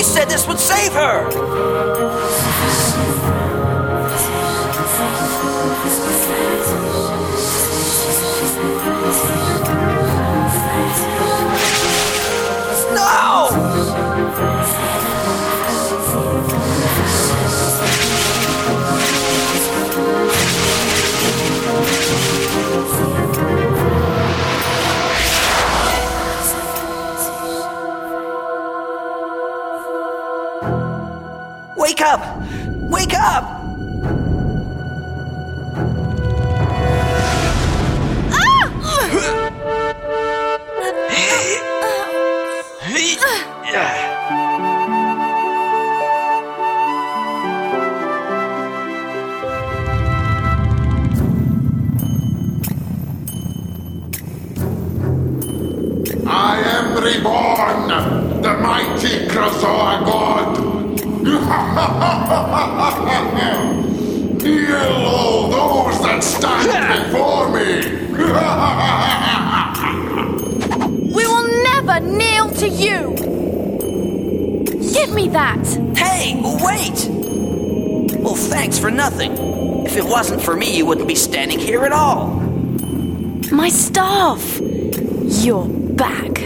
said this would save her! No! Wake up! Wake up! I am reborn, the mighty Krazoa god. Kneel all those that stand before me. We will never kneel to you! Give me that! Hey, wait! Well, thanks for nothing. If it wasn't for me, you wouldn't be standing here at all. My staff! You're back.